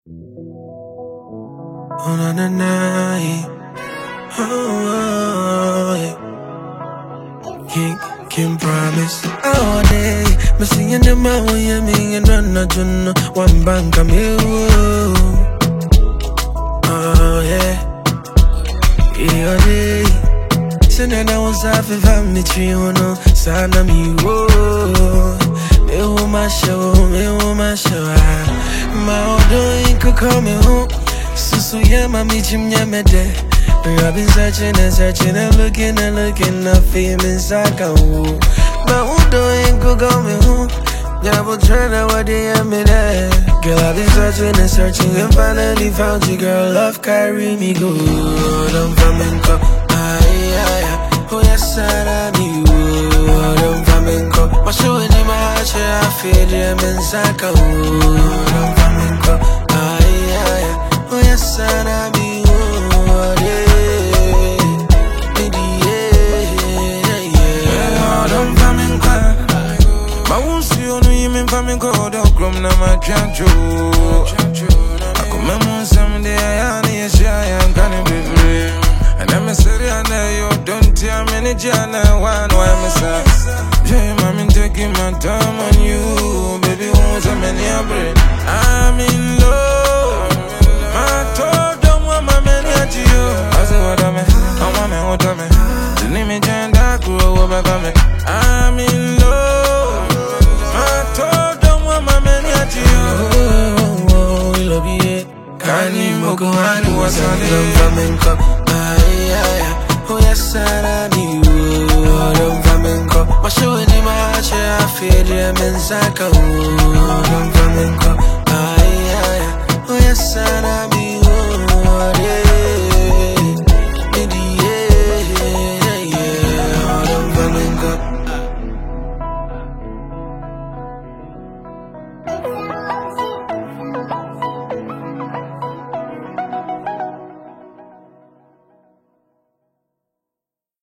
Oh, na na na, yeah. Oh, yeah. Can't promise all day. Missing in the man when you mean and run a journal. One bank of me. Oh, yeah. Yeah, day. Send I was half if I'm the tree, no. Sana me, whoa. Me, oh, my show, me, oh, my show. My old ain't could call me home. So yeah, my jim yeah, me there. I've been searching and searching and looking, I feel inside go. My old ain't could call me home. Yeah, but turn out what they have me there. Girl, I've been searching and searching and finally found you, girl. Love carry me good. I'm flamenco. Oh yes, I me good. I'm flamenco. My show in my heart, I feel them inside go. I'm flamenco. Oh yes, I me good. Yeah. I'm flamenco. My wounds see you know you mean flamenco. Don't come na my jam jo. I come on someday I need to share and can be free. And I'm a serious you don't tell me the jana one why me say. Yeah, mommy taking my time on you, baby. Won't so many bread. I'm in love. My toe don't want my man at you. I say what I mean, what I mean. The name is Janda grow over me. I'm in love. My toe don't want my man at you. Oh, we love you. Can't even go on what's on the flamenco. Oh yes, I me I'm flamenco. My show in my heart, I feel them inside go. I'm flamenco.